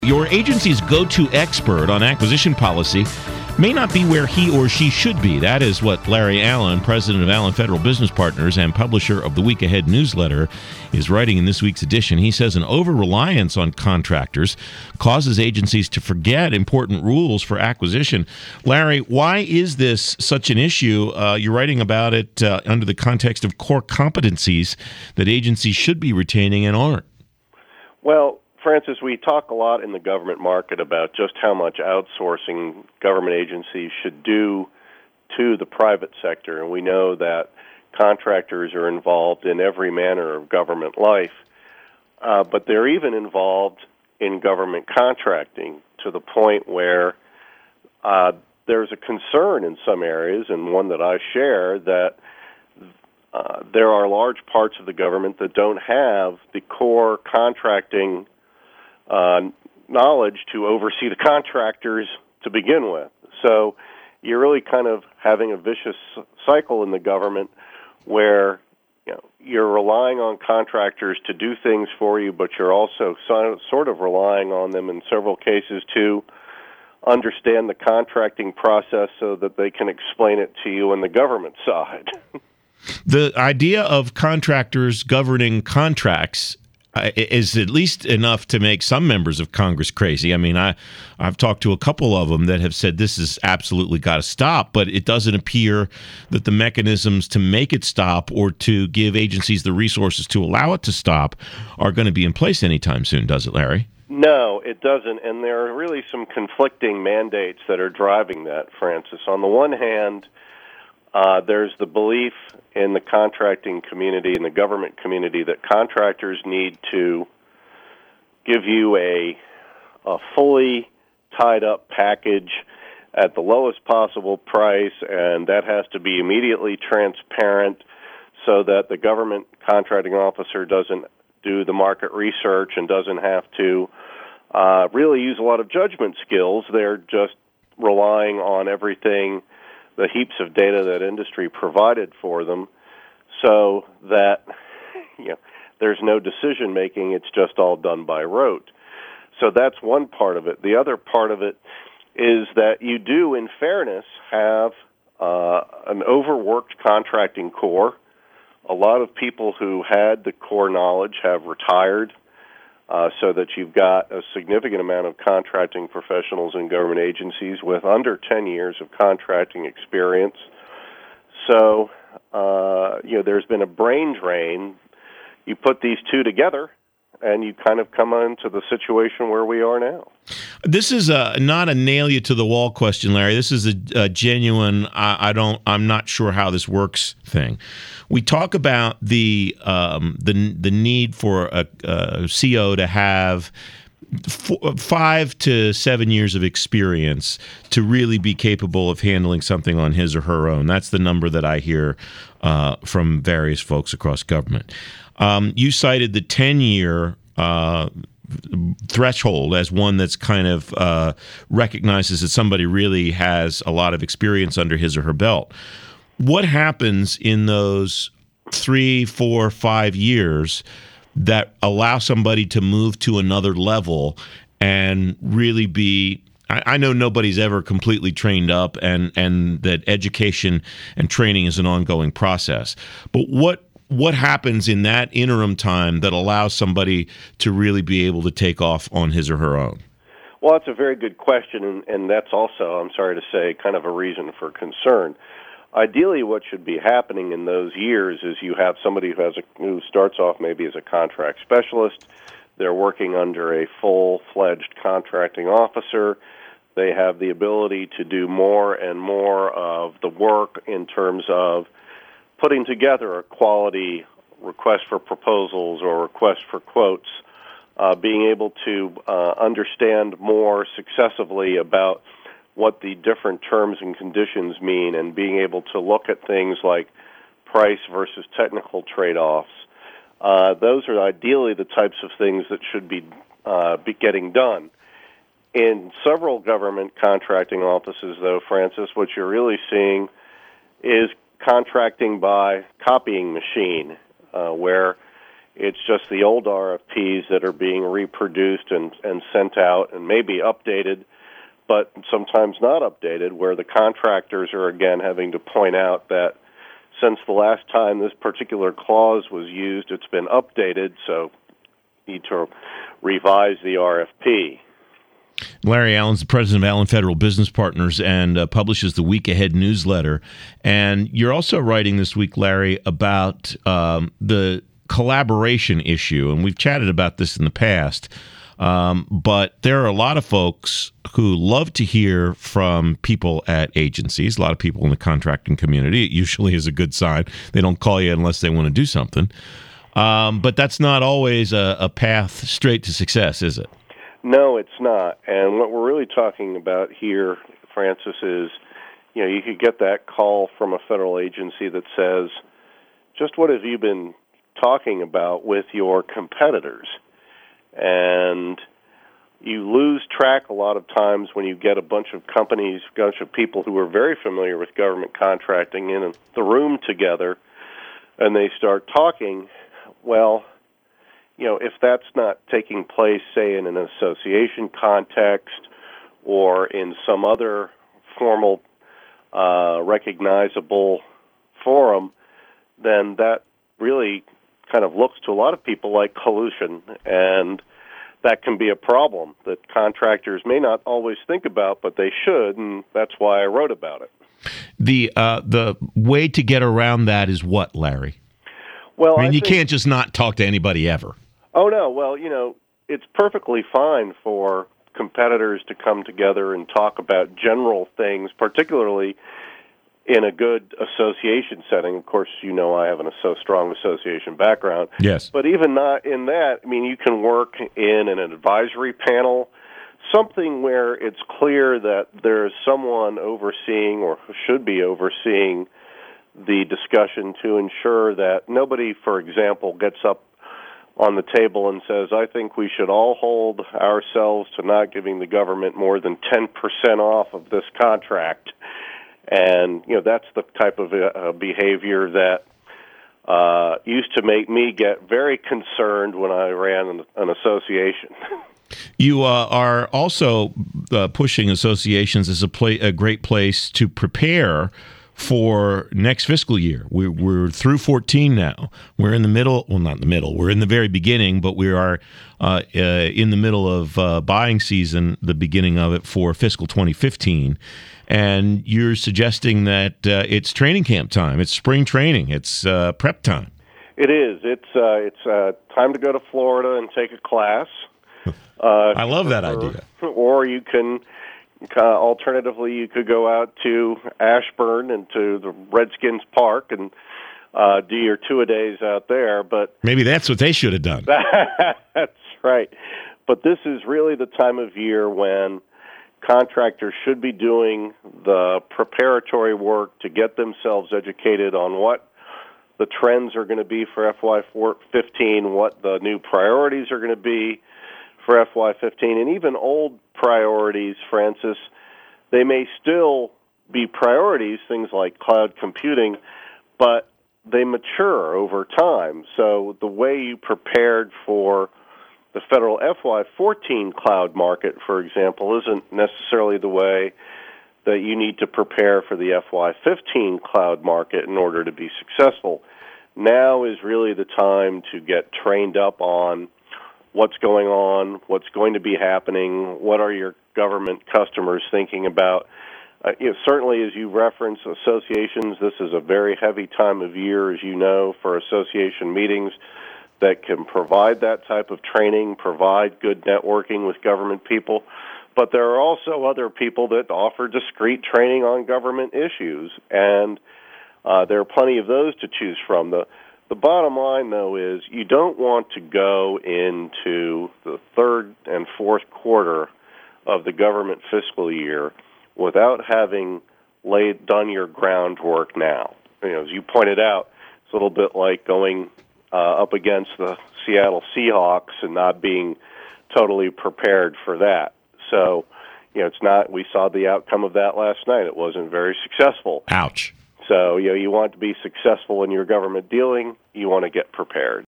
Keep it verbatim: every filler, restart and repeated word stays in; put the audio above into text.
Your agency's go-to expert on acquisition policy may not be where he or she should be. That is what Larry Allen, president of Allen Federal Business Partners and publisher of the Week Ahead newsletter, is writing in this week's edition. He says an over-reliance on contractors causes agencies to forget important rules for acquisition. Larry, why is this such an issue? Uh, you're writing about it uh, under the context of core competencies that agencies should be retaining and aren't. Well, Francis, we talk a lot in the government market about just how much outsourcing government agencies should do to the private sector, and we know that contractors are involved in every manner of government life, uh, but they're even involved in government contracting to the point where uh, there's a concern in some areas, and one that I share, that uh, there are large parts of the government that don't have the core contracting Uh, knowledge to oversee the contractors to begin with. So you're really kind of having a vicious cycle in the government where you know, you're relying on contractors to do things for you, but you're also so, sort of relying on them in several cases to understand the contracting process so that they can explain it to you on the government side. The idea of contractors governing contracts Uh, is at least enough to make some members of Congress crazy. I mean, I, I've talked to a couple of them that have said this has absolutely got to stop, but it doesn't appear that the mechanisms to make it stop or to give agencies the resources to allow it to stop are going to be in place anytime soon, does it, Larry? No, it doesn't, and there are really some conflicting mandates that are driving that, Francis. On the one hand, Uh, there's the belief in the contracting community and the government community that contractors need to give you a, a fully tied-up package at the lowest possible price, and that has to be immediately transparent so that the government contracting officer doesn't do the market research and doesn't have to uh, really use a lot of judgment skills. They're just relying on everything, the heaps of data that industry provided for them, so that you know there's no decision making. It's just all done by rote. So that's one part of it. The other part of it is that you do, in fairness, have uh, an overworked contracting corps. A lot of people who had the core knowledge have retired, uh, so that you've got a significant amount of contracting professionals in government agencies with under ten years of contracting experience. So, uh, you know, there's been a brain drain. You put these two together, and you kind of come into the situation where we are now. This is a, not a nail-you-to-the-wall question, Larry. This is a, a genuine, I, I don't, I'm not sure how this works thing. We talk about the um, the the need for a, a C O to have four, five to seven years of experience to really be capable of handling something on his or her own. That's the number that I hear uh, from various folks across government. Um, you cited the ten-year uh, threshold as one that's kind of uh, recognizes that somebody really has a lot of experience under his or her belt. What happens in those three, four, five years that allow somebody to move to another level and really be, I, I know nobody's ever completely trained up, and, and that education and training is an ongoing process. But what what happens in that interim time that allows somebody to really be able to take off on his or her own? Well, that's a very good question, and, and that's also, I'm sorry to say, kind of a reason for concern. Ideally, what should be happening in those years is you have somebody who has a, who starts off maybe as a contract specialist. They're working under a full-fledged contracting officer. They have the ability to do more and more of the work in terms of putting together a quality request for proposals or request for quotes, uh, being able to uh, understand more successively about what the different terms and conditions mean, and being able to look at things like price versus technical trade-offs. Uh, those are ideally the types of things that should be, uh, be getting done. In several government contracting offices, though, Francis, what you're really seeing is contracting by copying machine, uh, where It's just the old R F Ps that are being reproduced and, and sent out and maybe updated, but sometimes not updated, where the contractors are, again, having to point out that since the last time this particular clause was used, it's been updated, so you need to revise the R F P. Larry Allen's the president of Allen Federal Business Partners and uh, publishes the Week Ahead newsletter. And you're also writing this week, Larry, about um, the collaboration issue. And we've chatted about this in the past. Um, but there are a lot of folks who love to hear from people at agencies, a lot of people in the contracting community. It usually is a good sign. They don't call you unless they want to do something. Um, but that's not always a, a path straight to success, is it? No, it's not. And what we're really talking about here, Francis, is, you know, you could get that call from a federal agency that says, just what have you been talking about with your competitors? And you lose track a lot of times when you get a bunch of companies, a bunch of people who are very familiar with government contracting in the room together, and they start talking. Well, you know, if that's not taking place, say, in an association context or in some other formal, uh, recognizable forum, then that really kind of looks to a lot of people like collusion, and that can be a problem that contractors may not always think about, but they should, and that's why I wrote about it. The uh, the way to get around that is what, Larry? Well, I mean, I you think, can't just not talk to anybody ever. Oh, no. Well, you know, it's perfectly fine for competitors to come together and talk about general things, particularly in a good association setting. Of course, you know I have a so strong association background. Yes. But even not in that, I mean, you can work in an advisory panel, something where it's clear that there's someone overseeing or should be overseeing the discussion to ensure that nobody, for example, gets up on the table and says, I think we should all hold ourselves to not giving the government more than ten percent off of this contract. And, you know, that's the type of uh, behavior that uh, used to make me get very concerned when I ran an, an association. You uh, are also uh, pushing associations as a, pla- a great place to prepare for next fiscal year. We're, we're through fourteen now. We're in the middle, well, not in the middle, we're in the very beginning, but we are uh, uh, in the middle of uh, buying season, the beginning of it for fiscal twenty fifteen. And you're suggesting that uh, it's training camp time, it's spring training, it's uh, prep time. It is. It's uh, it's uh, time to go to Florida and take a class. Uh, I love that or, idea. Or you can, uh, alternatively, you could go out to Ashburn and to the Redskins Park and uh, do your two-a-days out there. But maybe that's what they should have done. That's right. But this is really the time of year when contractors should be doing the preparatory work to get themselves educated on what the trends are going to be for F Y fifteen, what the new priorities are going to be for F Y fifteen, and even old priorities, Francis, they may still be priorities, things like cloud computing, but they mature over time. So the way you prepared for the federal F Y fourteen cloud market, for example, isn't necessarily the way that you need to prepare for the F Y fifteen cloud market in order to be successful. Now is really the time to get trained up on what's going on, what's going to be happening, what are your government customers thinking about. Uh, you know, certainly, as you reference associations, this is a very heavy time of year, as you know, for association meetings that can provide that type of training, provide good networking with government people. But there are also other people that offer discrete training on government issues, and uh, there are plenty of those to choose from. The The bottom line, though, is you don't want to go into the third and fourth quarter of the government fiscal year without having laid done your groundwork now. You know, as you pointed out, it's a little bit like going uh, up against the Seattle Seahawks and not being totally prepared for that. So, you know, it's not. We saw the outcome of that last night. It wasn't very successful. Ouch. So, you know, you want to be successful in your government dealing, you want to get prepared.